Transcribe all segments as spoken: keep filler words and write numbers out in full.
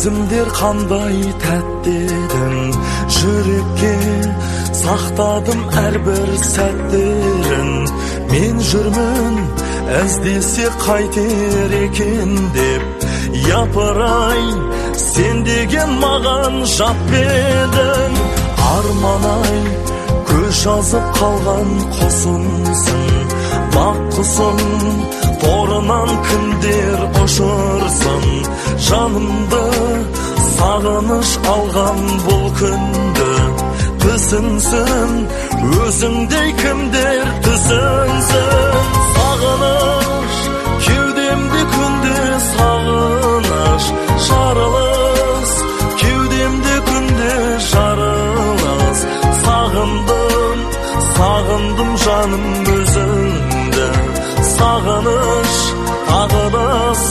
сезімдер қандай тәттедің, жүрекке сақтадым әрбір сәттерін. Мен жүрмін әздесе қайтер екен деп, япырай сен деген маған жат едің. Арманай көз жазып қалған құсымсың, бақ құсым торынан кімдер ұшырсын. Жанымды сағыныш алған бұл күнді түсінсін, өзіңдей кімдер түсінсін. Сағыныш кеудемде күнде сағыныш, жарылыс кеудемде күнде жарылыс. Сағындым, сағындым жаным өзіңді, сағыныш тағы да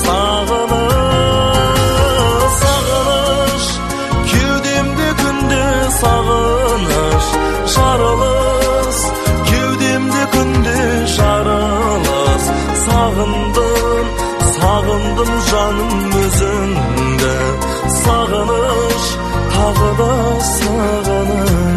сағыныш. Сағыныш кеудемде күнде сағыныш, жарылыс кеудемде күнде жарылыс. Сағындым, сағындым жаным өзіңді, сағыныш тағы да сағыныш.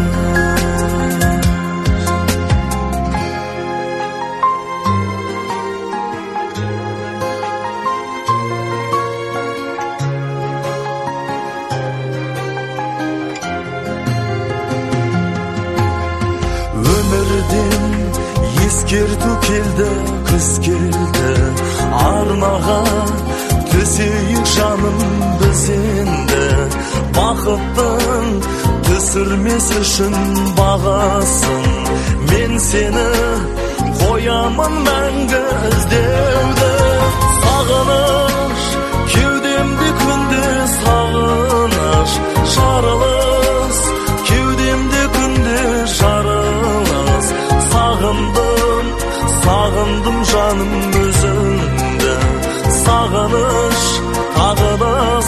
Өмірден ескерту келді, күз келді, арнаға төсейік жаным біз енді. Бақыттың түсірмес үшін бағасын, мен сені қоямын мәңгі іздеуді. Сағыныш кеудемде күнде сағыныш, жарылыс кеудемде күнде жарылыс. Сағындым, сағындым жаным өзіңді, сағыныш тағы да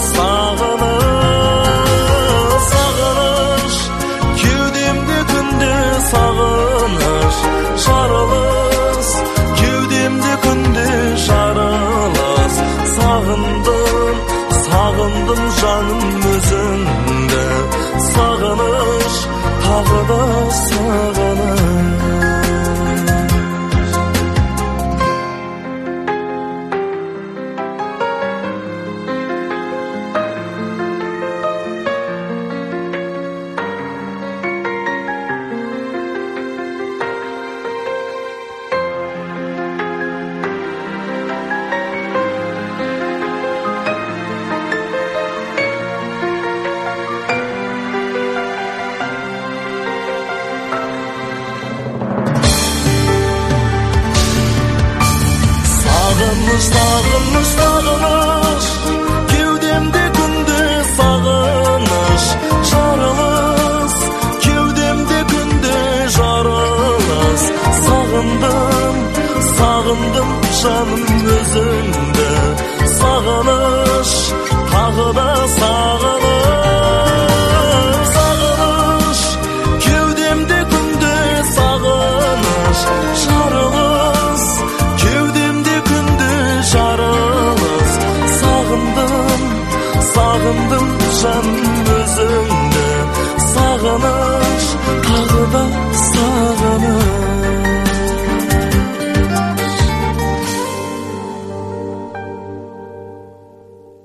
сағыныш. Сағыныш кеудемде күнде сағыныш, жарылыс кеудемде күнде жарылыс. Сағындым, сағындым жаным өзіңді, сағыныш тағы да сағыныш. Сағыныш, сағыныш, кеудемде күнде сағыныш, жарылыс кеудемде күнде жарылыс. Сағындым, сағындым жаным өзіңді, сағыныш тағы да сағыныш. Сағыныш кеудемде күнде сағыныш, жарылыс кеудемде күнде жарылыс. Сағындым, сағындым жаным